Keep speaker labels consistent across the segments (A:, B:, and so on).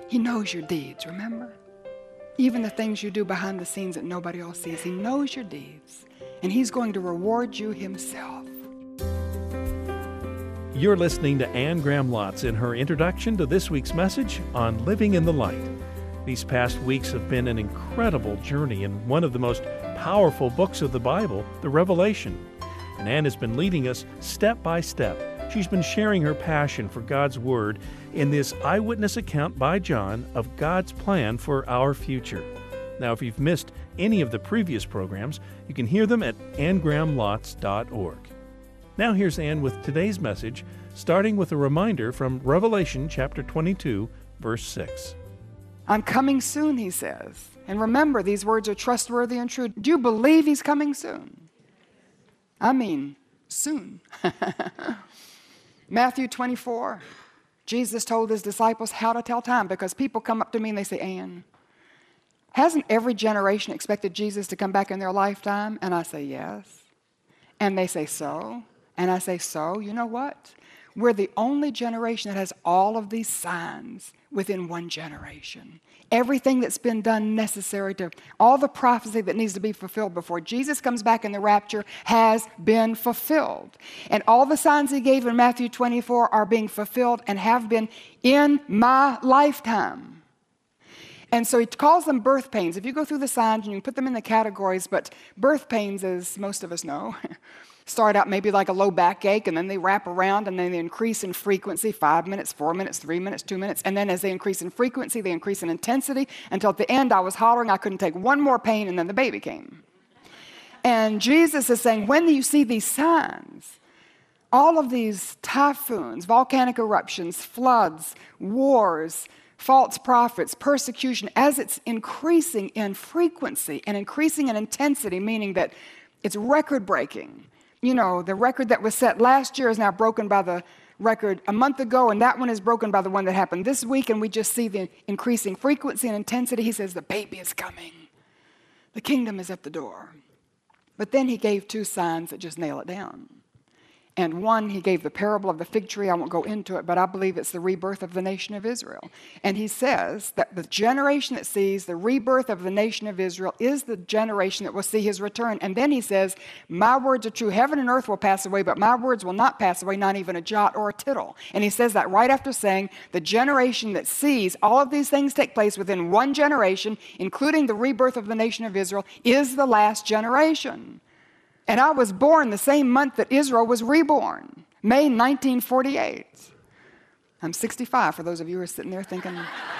A: He knows your deeds, remember? Even the things you do behind the scenes that nobody else sees. He knows your deeds, and He's going to reward you Himself.
B: You're listening to Anne Graham Lotz in her introduction to this week's message on Living in the Light. These past weeks have been an incredible journey in one of the most powerful books of the Bible, the Revelation. And Anne has been leading us step by step. She's been sharing her passion for God's Word in this eyewitness account by John of God's plan for our future. Now, if you've missed any of the previous programs, you can hear them at annegrahamlotz.org. Now here's Anne with today's message, starting with a reminder from Revelation chapter 22, verse 6.
A: I'm coming soon, He says. And remember, these words are trustworthy and true. Do you believe He's coming soon? I mean, soon. Matthew 24, Jesus told His disciples how to tell time, because people come up to me and they say, Anne, hasn't every generation expected Jesus to come back in their lifetime? And I say, yes. And they say, so? And I say, so? You know what? We're the only generation that has all of these signs within one generation. Everything that's been done necessary to, all the prophecy that needs to be fulfilled before Jesus comes back in the rapture has been fulfilled. And all the signs He gave in Matthew 24 are being fulfilled and have been in my lifetime. And so He calls them birth pains. If you go through the signs, you can put them in the categories, but birth pains, as most of us know, start out maybe like a low backache, and then they wrap around, and then they increase in frequency, 5 minutes, 4 minutes, 3 minutes, 2 minutes. And then as they increase in frequency, they increase in intensity, until at the end I was hollering I couldn't take one more pain, and then the baby came. And Jesus is saying, when you see these signs, all of these typhoons, volcanic eruptions, floods, wars, false prophets, persecution, as it's increasing in frequency and increasing in intensity, meaning that it's record-breaking. You know, the record that was set last year is now broken by the record a month ago, and that one is broken by the one that happened this week, and we just see the increasing frequency and intensity. He says, the baby is coming. The kingdom is at the door. But then He gave two signs that just nail it down. And one, He gave the parable of the fig tree. I won't go into it, but I believe it's the rebirth of the nation of Israel. And He says that the generation that sees the rebirth of the nation of Israel is the generation that will see His return. And then He says, my words are true. Heaven and earth will pass away, but my words will not pass away, not even a jot or a tittle. And He says that right after saying the generation that sees all of these things take place within one generation, including the rebirth of the nation of Israel, is the last generation. And I was born the same month that Israel was reborn, May 1948. I'm 65, for those of you who are sitting there thinking.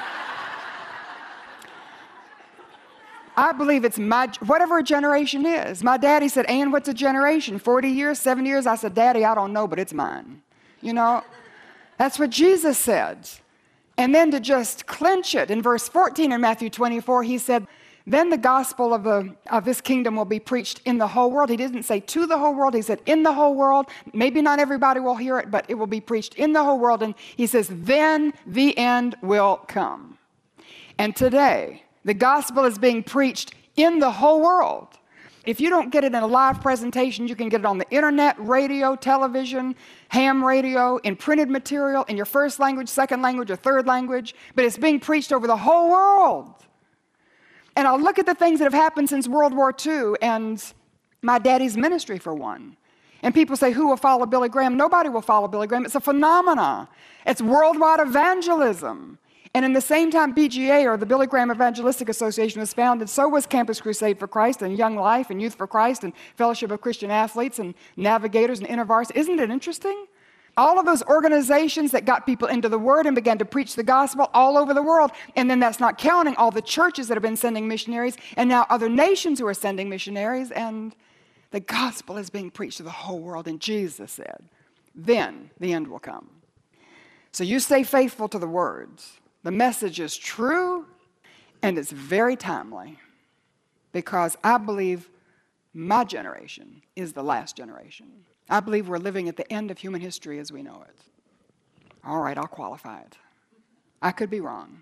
A: I believe it's whatever a generation is. My daddy said, Ann, what's a generation? 40 years, 7 years? I said, Daddy, I don't know, but it's mine. You know, that's what Jesus said. And then to just clinch it, in verse 14 in Matthew 24, He said, then the gospel of this kingdom will be preached in the whole world. He didn't say to the whole world. He said in the whole world. Maybe not everybody will hear it, but it will be preached in the whole world. And He says, then the end will come. And today, the gospel is being preached in the whole world. If you don't get it in a live presentation, you can get it on the internet, radio, television, ham radio, in printed material, in your first language, second language, or third language. But it's being preached over the whole world. And I'll look at the things that have happened since World War II and my daddy's ministry, for one. And people say, who will follow Billy Graham? Nobody will follow Billy Graham. It's a phenomena. It's worldwide evangelism. And in the same time, BGA, or the Billy Graham Evangelistic Association, was founded, so was Campus Crusade for Christ and Young Life and Youth for Christ and Fellowship of Christian Athletes and Navigators and InterVarsity. Isn't it interesting? All of those organizations that got people into the Word and began to preach the gospel all over the world. And then that's not counting all the churches that have been sending missionaries, and now other nations who are sending missionaries, and the gospel is being preached to the whole world. And Jesus said, then the end will come. So you stay faithful to the words. The message is true, and it's very timely, because I believe my generation is the last generation. I believe we're living at the end of human history as we know it. All right, I'll qualify it. I could be wrong.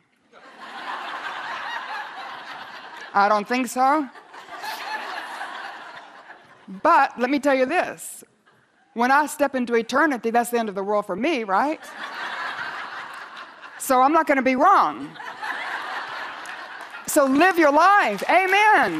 A: I don't think so. But let me tell you this. When I step into eternity, that's the end of the world for me, right? So I'm not going to be wrong. So live your life. Amen.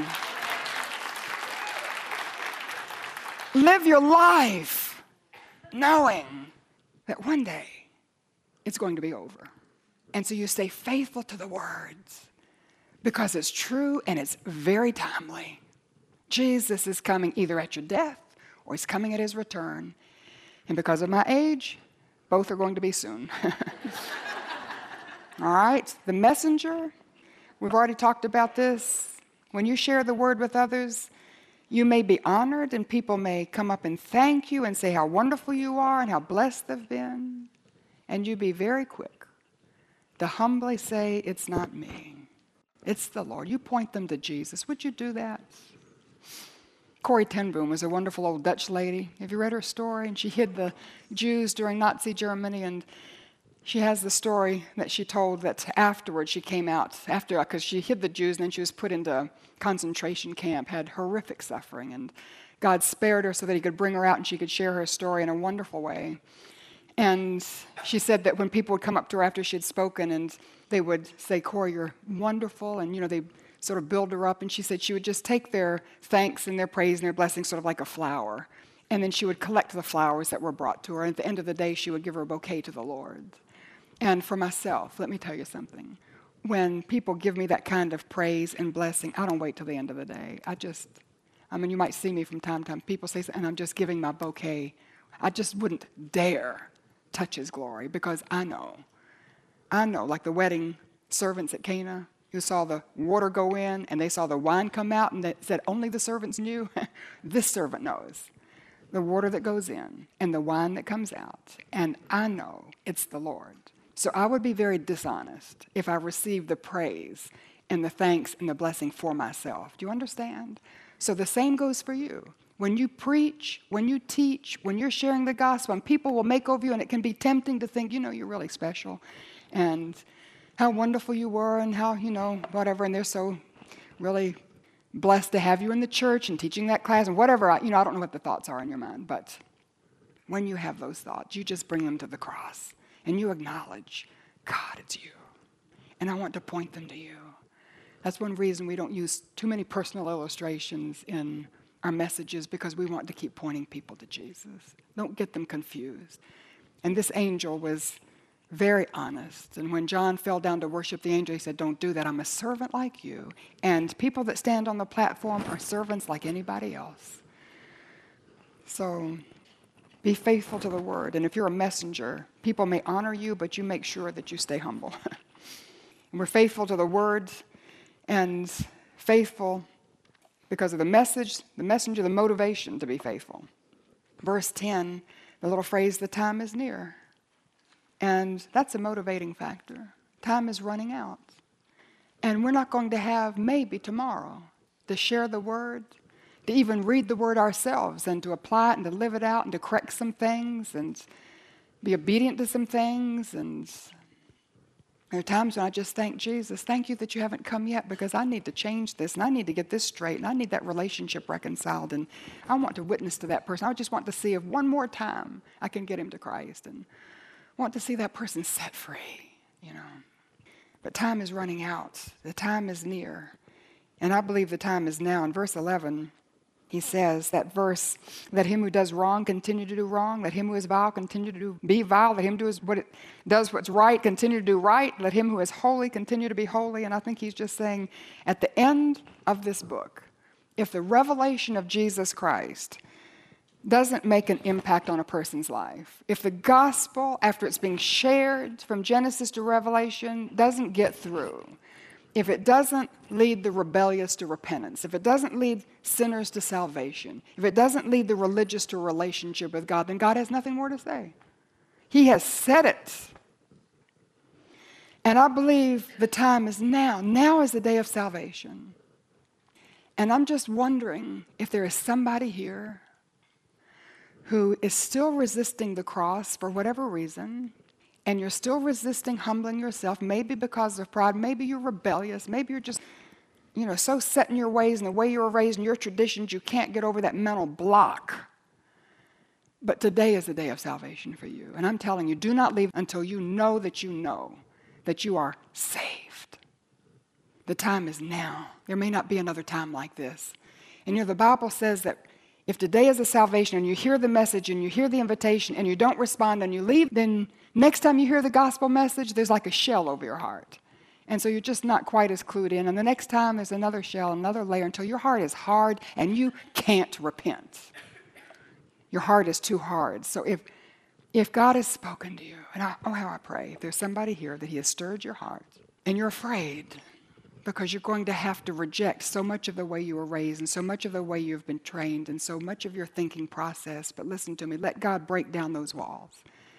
A: Live your life knowing that one day it's going to be over. And so you stay faithful to the words because it's true and it's very timely. Jesus is coming either at your death or he's coming at his return. And because of my age, both are going to be soon. All right, the messenger, we've already talked about this. When you share the word with others, you may be honored and people may come up and thank you and say how wonderful you are and how blessed they've been. And you be very quick to humbly say, it's not me, it's the Lord. You point them to Jesus. Would you do that? Corrie ten Boom was a wonderful old Dutch lady. Have you read her story? And she hid the Jews during Nazi Germany, and she has the story that she told that afterwards she came out, because she hid the Jews and then she was put into a concentration camp, had horrific suffering, and God spared her so that he could bring her out and she could share her story in a wonderful way. And she said that when people would come up to her after she had spoken and they would say, Corrie, you're wonderful, and they sort of build her up, and she said she would just take their thanks and their praise and their blessings sort of like a flower, and then she would collect the flowers that were brought to her, and at the end of the day she would give her a bouquet to the Lord. And for myself, let me tell you something. When people give me that kind of praise and blessing, I don't wait till the end of the day. You might see me from time to time. People say, and I'm just giving my bouquet. I just wouldn't dare touch his glory because I know, like the wedding servants at Cana who saw the water go in and they saw the wine come out and they said only the servants knew. This servant knows the water that goes in and the wine that comes out. And I know it's the Lord. So I would be very dishonest if I received the praise and the thanks and the blessing for myself. Do you understand? So the same goes for you. When you preach, when you teach, when you're sharing the gospel, and people will make over you, and it can be tempting to think, you're really special, and how wonderful you were, and how, whatever, and they're so really blessed to have you in the church and teaching that class, and whatever, I don't know what the thoughts are in your mind, but when you have those thoughts, you just bring them to the cross. And you acknowledge, God, it's you. And I want to point them to you. That's one reason we don't use too many personal illustrations in our messages, because we want to keep pointing people to Jesus. Don't get them confused. And this angel was very honest. And when John fell down to worship the angel, he said, don't do that. I'm a servant like you. And people that stand on the platform are servants like anybody else. So be faithful to the word. And if you're a messenger, people may honor you, but you make sure that you stay humble. And we're faithful to the word and faithful because of the message, the messenger, the motivation to be faithful. Verse 10, the little phrase, the time is near. And that's a motivating factor. Time is running out. And we're not going to have maybe tomorrow to share the word, to even read the word ourselves and to apply it and to live it out and to correct some things and be obedient to some things. And there are times when I just thank Jesus, thank you that you haven't come yet, because I need to change this and I need to get this straight and I need that relationship reconciled, and I want to witness to that person. I just want to see if one more time I can get him to Christ, and want to see that person set free, But time is running out. The time is near. And I believe the time is now. In verse 11, he says that verse, let him who does wrong continue to do wrong. Let him who is vile continue to be vile. Let him do what's right continue to do right. Let him who is holy continue to be holy. And I think he's just saying at the end of this book, if the revelation of Jesus Christ doesn't make an impact on a person's life, if the gospel, after it's being shared from Genesis to Revelation, doesn't get through, if it doesn't lead the rebellious to repentance, if it doesn't lead sinners to salvation, if it doesn't lead the religious to a relationship with God, then God has nothing more to say. He has said it. And I believe the time is now. Now is the day of salvation. And I'm just wondering if there is somebody here who is still resisting the cross for whatever reason, and you're still resisting humbling yourself, maybe because of pride, maybe you're rebellious, maybe you're just, so set in your ways and the way you were raised and your traditions, you can't get over that mental block. But today is the day of salvation for you. And I'm telling you, do not leave until you know that you are saved. The time is now. There may not be another time like this. And the Bible says that if today is a salvation and you hear the message and you hear the invitation and you don't respond and you leave, then next time you hear the gospel message, there's like a shell over your heart. And so you're just not quite as clued in. And the next time there's another shell, another layer, until your heart is hard and you can't repent. Your heart is too hard. So if God has spoken to you, and how I pray, if there's somebody here that he has stirred your heart and you're afraid because you're going to have to reject so much of the way you were raised and so much of the way you've been trained and so much of your thinking process, but listen to me, let God break down those walls.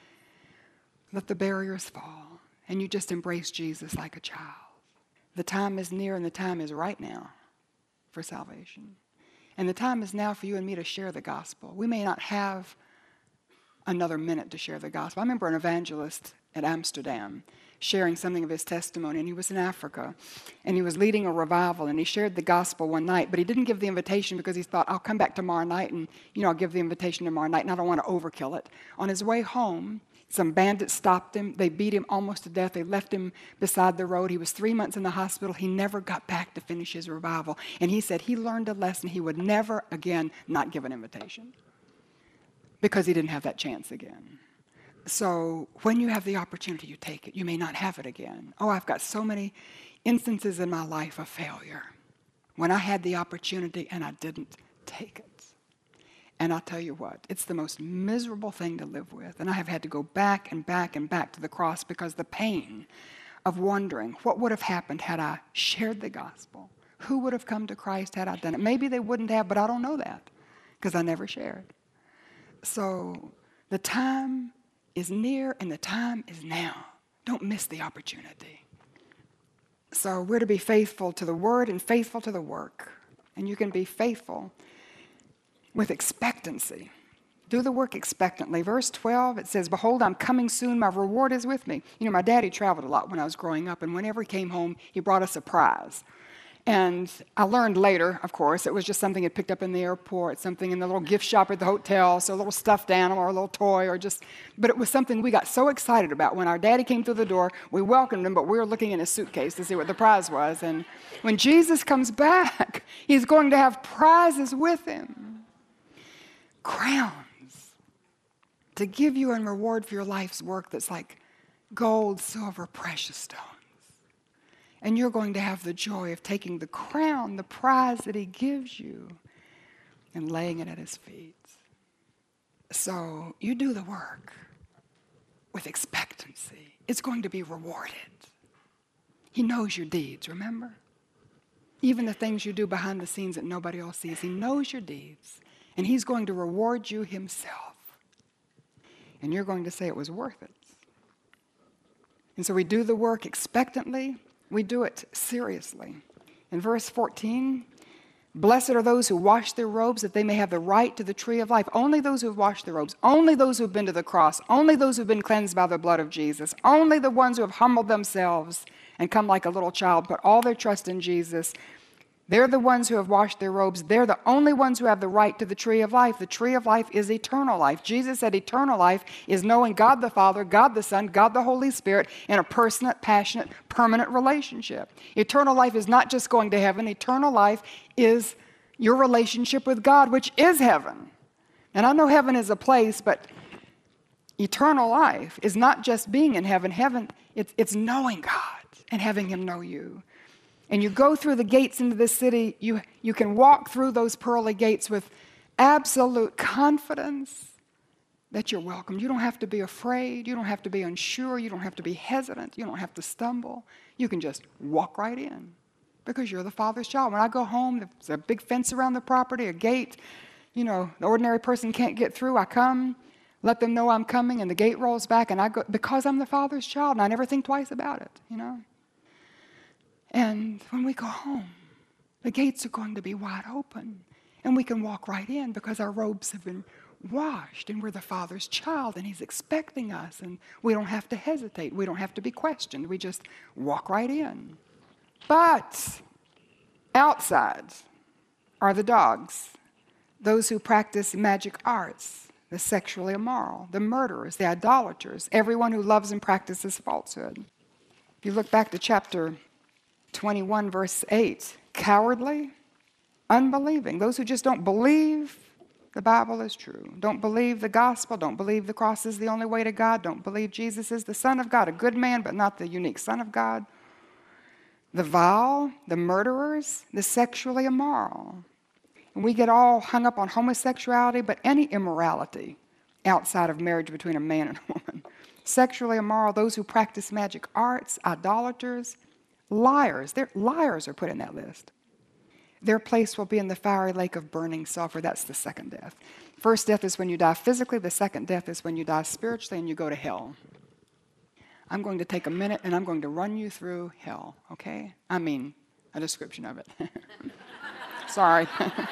A: Let the barriers fall. And you just embrace Jesus like a child. The time is near and the time is right now for salvation. And the time is now for you and me to share the gospel. We may not have another minute to share the gospel. I remember an evangelist at Amsterdam sharing something of his testimony, and he was in Africa, and he was leading a revival, and he shared the gospel one night, but he didn't give the invitation because he thought, I'll come back tomorrow night, and I'll give the invitation tomorrow night, and I don't want to overkill it. On his way home, some bandits stopped him. They beat him almost to death. They left him beside the road. He was 3 months in the hospital. He never got back to finish his revival. And he said he learned a lesson. He would never again not give an invitation because he didn't have that chance again. So when you have the opportunity, you take it. You may not have it again. Oh, I've got so many instances in my life of failure when I had the opportunity and I didn't take it. And I'll tell you what, it's the most miserable thing to live with. And I have had to go back and back and back to the cross because the pain of wondering what would have happened had I shared the gospel. Who would have come to Christ had I done it? Maybe they wouldn't have, but I don't know that because I never shared. So the time is near and the time is now. Don't miss the opportunity. So we're to be faithful to the word and faithful to the work. And you can be faithful with expectancy. Do the work expectantly. Verse 12, it says, behold, I'm coming soon. My reward is with me. My daddy traveled a lot when I was growing up, and whenever he came home, he brought us a prize. And I learned later, of course, it was just something he'd picked up in the airport, something in the little gift shop at the hotel, so a little stuffed animal or a little toy but it was something we got so excited about. When our daddy came through the door, we welcomed him, but we were looking in his suitcase to see what the prize was. And when Jesus comes back, he's going to have prizes with him. Crowns to give you in reward for your life's work that's like gold, silver, precious stones. And you're going to have the joy of taking the crown, the prize that he gives you, and laying it at his feet. So you do the work with expectancy. It's going to be rewarded. He knows your deeds, remember? Even the things you do behind the scenes that nobody else sees. He knows your deeds. And he's going to reward you himself. And you're going to say it was worth it. And so we do the work expectantly. We do it seriously. In verse 14, blessed are those who wash their robes that they may have the right to the tree of life. Only those who have washed their robes. Only those who have been to the cross. Only those who have been cleansed by the blood of Jesus. Only the ones who have humbled themselves and come like a little child, put all their trust in Jesus. They're the ones who have washed their robes. They're the only ones who have the right to the tree of life. The tree of life is eternal life. Jesus said eternal life is knowing God the Father, God the Son, God the Holy Spirit in a personal, passionate, permanent relationship. Eternal life is not just going to heaven. Eternal life is your relationship with God, which is heaven. And I know heaven is a place, but eternal life is not just being in heaven. Heaven, it's knowing God and having him know you. And you go through the gates into this city, you can walk through those pearly gates with absolute confidence that you're welcome. You don't have to be afraid. You don't have to be unsure. You don't have to be hesitant. You don't have to stumble. You can just walk right in because you're the Father's child. When I go home, there's a big fence around the property, a gate. The ordinary person can't get through. I come, let them know I'm coming, and the gate rolls back, and I go because I'm the Father's child, and I never think twice about it, And when we go home, the gates are going to be wide open. And we can walk right in because our robes have been washed and we're the Father's child and he's expecting us. And we don't have to hesitate. We don't have to be questioned. We just walk right in. But outside are the dogs, those who practice magic arts, the sexually immoral, the murderers, the idolaters, everyone who loves and practices falsehood. If you look back to chapter 21 verse 8, cowardly, unbelieving. Those who just don't believe the Bible is true. Don't believe the gospel. Don't believe the cross is the only way to God. Don't believe Jesus is the Son of God, a good man, but not the unique Son of God. The vile, the murderers, the sexually immoral. And we get all hung up on homosexuality, but any immorality outside of marriage between a man and a woman. Sexually immoral, those who practice magic arts, idolaters, liars. Liars are put in that list. Their place will be in the fiery lake of burning sulfur. That's the second death. First death is when you die physically. The second death is when you die spiritually and you go to hell. I'm going to take a minute and I'm going to run you through hell, okay? I mean, a description of it. Sorry.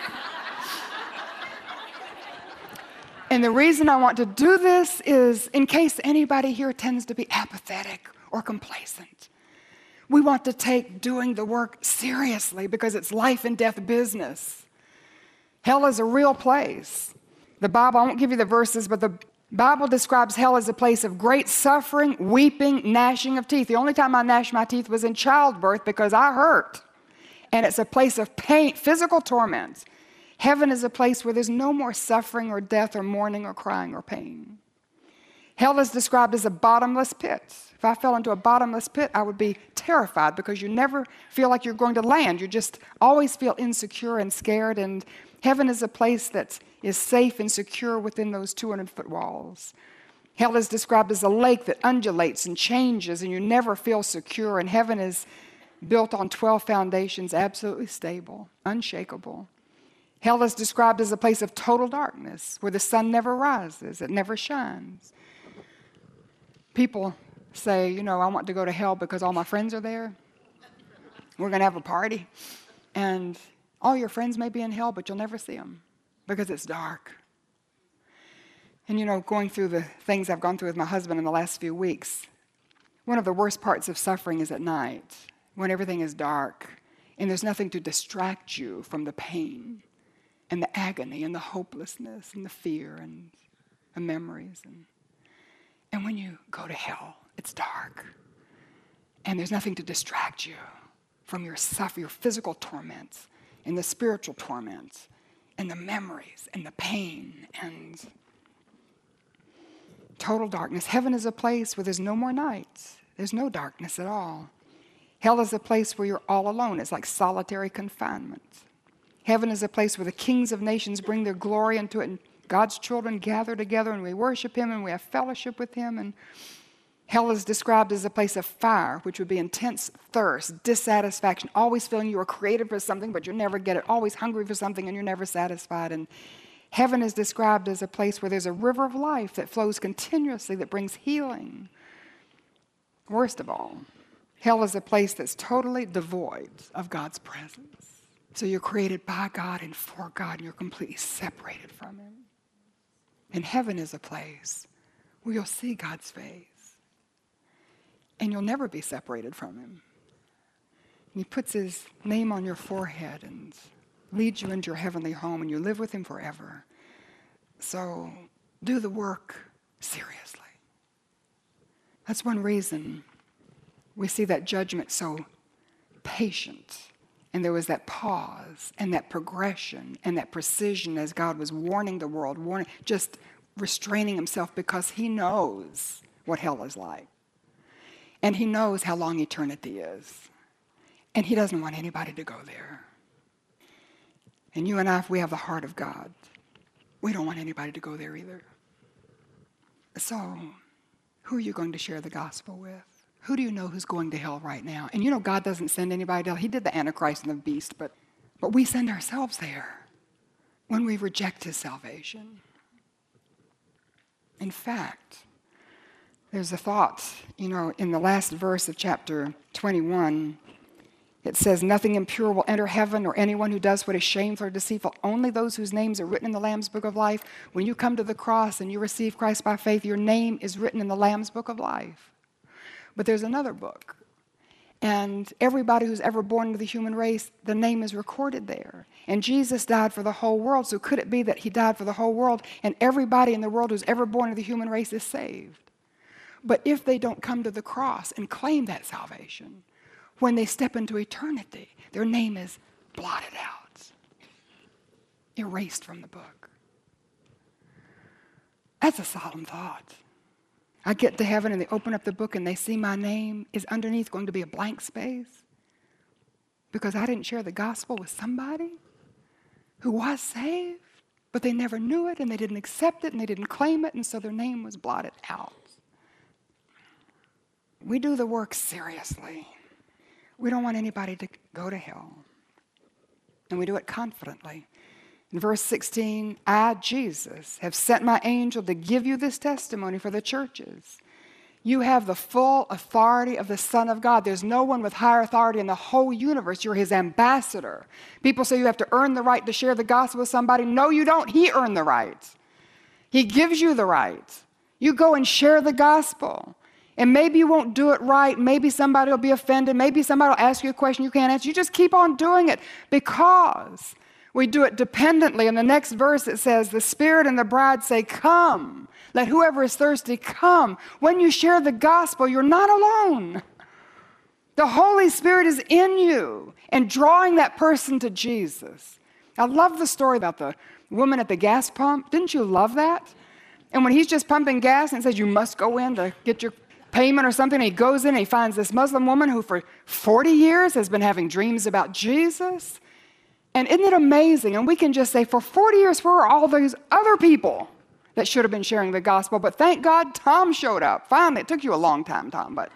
A: And the reason I want to do this is in case anybody here tends to be apathetic or complacent. We want to take doing the work seriously because it's life and death business. Hell is a real place. The Bible, I won't give you the verses, but the Bible describes hell as a place of great suffering, weeping, gnashing of teeth. The only time I gnashed my teeth was in childbirth because I hurt. And it's a place of pain, physical torment. Heaven is a place where there's no more suffering or death or mourning or crying or pain. Hell is described as a bottomless pit. If I fell into a bottomless pit, I would be terrified because you never feel like you're going to land. You just always feel insecure and scared. And heaven is a place that is safe and secure within those 200-foot walls. Hell is described as a lake that undulates and changes, and you never feel secure. And heaven is built on 12 foundations, absolutely stable, unshakable. Hell is described as a place of total darkness, where the sun never rises, it never shines. People say, you know, I want to go to hell because all my friends are there. We're going to have a party. And all your friends may be in hell, but you'll never see them because it's dark. And, you know, going through the things I've gone through with my husband in the last few weeks, one of the worst parts of suffering is at night, when everything is dark and there's nothing to distract you from the pain and the agony and the hopelessness and the fear and the memories. And when you go to hell, it's dark. And there's nothing to distract you from your physical torments and the spiritual torments and the memories and the pain and total darkness. Heaven is a place where there's no more nights. There's no darkness at all. Hell is a place where you're all alone. It's like solitary confinement. Heaven is a place where the kings of nations bring their glory into it, and God's children gather together, and we worship Him, and we have fellowship with Him. And hell is described as a place of fire, which would be intense thirst, dissatisfaction, always feeling you are created for something, but you never get it, always hungry for something, and you're never satisfied. And heaven is described as a place where there's a river of life that flows continuously, that brings healing. Worst of all, hell is a place that's totally devoid of God's presence. So you're created by God and for God, and you're completely separated from Him. And heaven is a place where you'll see God's face, and you'll never be separated from Him. And He puts His name on your forehead and leads you into your heavenly home, and you live with Him forever. So do the work seriously. That's one reason we see that judgment so patient. And there was that pause and that progression and that precision as God was warning the world, just restraining Himself because He knows what hell is like. And He knows how long eternity is. And He doesn't want anybody to go there. And you and I, if we have the heart of God, we don't want anybody to go there either. So, who are you going to share the gospel with? Who do you know who's going to hell right now? And you know God doesn't send anybody to hell. He did the Antichrist and the beast, but we send ourselves there when we reject His salvation. In fact, there's a thought, you know, in the last verse of chapter 21, it says, nothing impure will enter heaven, or anyone who does what is shameful or deceitful, only those whose names are written in the Lamb's book of life. When you come to the cross and you receive Christ by faith, your name is written in the Lamb's book of life. But there's another book, and everybody who's ever born into the human race, the name is recorded there. And Jesus died for the whole world, so could it be that He died for the whole world, and everybody in the world who's ever born into the human race is saved? But if they don't come to the cross and claim that salvation, when they step into eternity, their name is blotted out, erased from the book. That's a solemn thought. I get to heaven and they open up the book and they see my name is underneath going to be a blank space because I didn't share the gospel with somebody who was saved, but they never knew it and they didn't accept it and they didn't claim it, and so their name was blotted out. We do the work seriously. We don't want anybody to go to hell. And we do it confidently. In verse 16, I, Jesus, have sent my angel to give you this testimony for the churches. You have the full authority of the Son of God. There's no one with higher authority in the whole universe. You're his ambassador. People say you have to earn the right to share the gospel with somebody. No, you don't. He earned the right. He gives you the right. You go and share the gospel. And maybe you won't do it right. Maybe somebody will be offended. Maybe somebody will ask you a question you can't answer. You just keep on doing it because we do it dependently. In the next verse it says, the Spirit and the bride say, come. Let whoever is thirsty come. When you share the gospel, you're not alone. The Holy Spirit is in you and drawing that person to Jesus. I love the story about the woman at the gas pump. Didn't you love that? And when he's just pumping gas and says, you must go in to get your payment or something, and he goes in and he finds this Muslim woman who for 40 years has been having dreams about Jesus. And isn't it amazing? And we can just say, for 40 years, where are all those other people that should have been sharing the gospel? But thank God Tom showed up. Finally, it took you a long time, Tom, but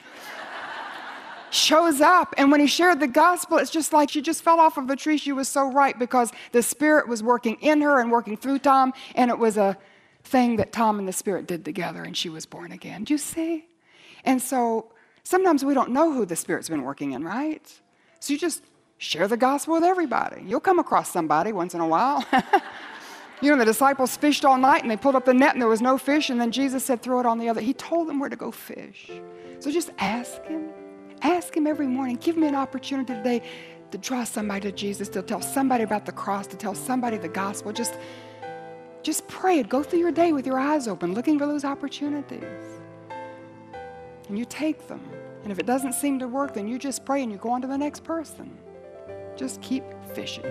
A: shows up. And when he shared the gospel, it's just like she just fell off of the tree. She was so right because the Spirit was working in her and working through Tom. And it was a thing that Tom and the Spirit did together, and she was born again. Do you see? And so sometimes we don't know who the Spirit's been working in, right? So you just share the gospel with everybody. You'll come across somebody once in a while. You know, the disciples fished all night and they pulled up the net and there was no fish, and then Jesus said, throw it on the other. He told them where to go fish. So just ask him. Ask him every morning. Give me an opportunity today to draw somebody to Jesus, to tell somebody about the cross, to tell somebody the gospel. Just pray. Go through your day with your eyes open, looking for those opportunities. And you take them. And if it doesn't seem to work, then you just pray and you go on to the next person. Just keep fishing.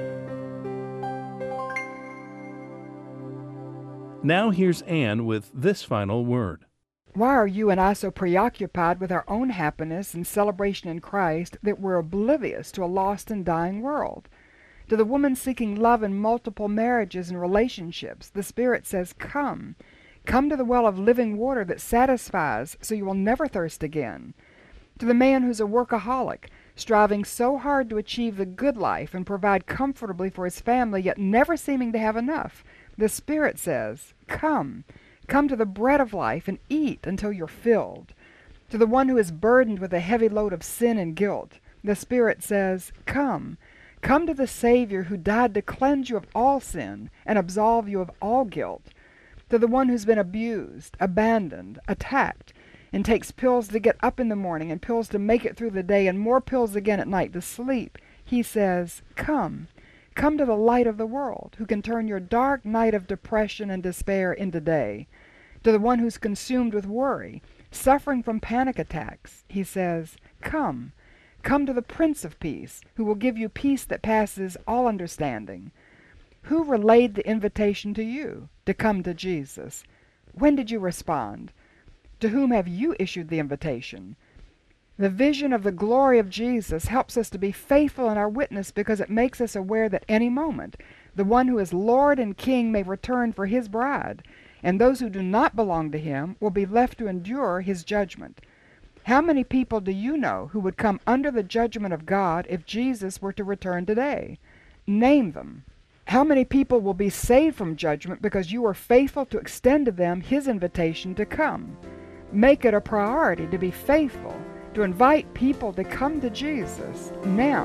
B: Now here's Anne with this final word.
A: Why are you and I so preoccupied with our own happiness and celebration in Christ that we're oblivious to a lost and dying world? To the woman seeking love in multiple marriages and relationships, the Spirit says, come. Come to the well of living water that satisfies so you will never thirst again. To the man who's a workaholic, striving so hard to achieve the good life and provide comfortably for his family, yet never seeming to have enough, the Spirit says, come. Come to the bread of life and eat until you're filled. To the one who is burdened with a heavy load of sin and guilt, the Spirit says, come. Come to the Savior who died to cleanse you of all sin and absolve you of all guilt. To the one who's been abused, abandoned, attacked, and takes pills to get up in the morning and pills to make it through the day and more pills again at night to sleep, he says, come. Come to the light of the world, who can turn your dark night of depression and despair into day. To the one who's consumed with worry, suffering from panic attacks, he says, come. Come to the Prince of Peace, who will give you peace that passes all understanding. Who relayed the invitation to you to come to Jesus? When did you respond? To whom have you issued the invitation? The vision of the glory of Jesus helps us to be faithful in our witness because it makes us aware that any moment the one who is Lord and King may return for his bride, and those who do not belong to him will be left to endure his judgment. How many people do you know who would come under the judgment of God if Jesus were to return today? Name them. How many people will be saved from judgment because you are faithful to extend to them his invitation to come? Make it a priority to be faithful, to invite people to come to Jesus now.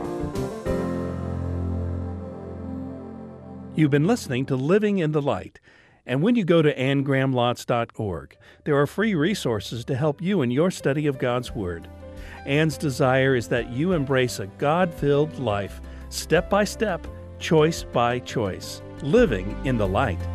B: You've been listening to Living in the Light. And when you go to anngrahamlotz.org, there are free resources to help you in your study of God's Word. Anne's desire is that you embrace a God-filled life, step by step, choice by choice, living in the light.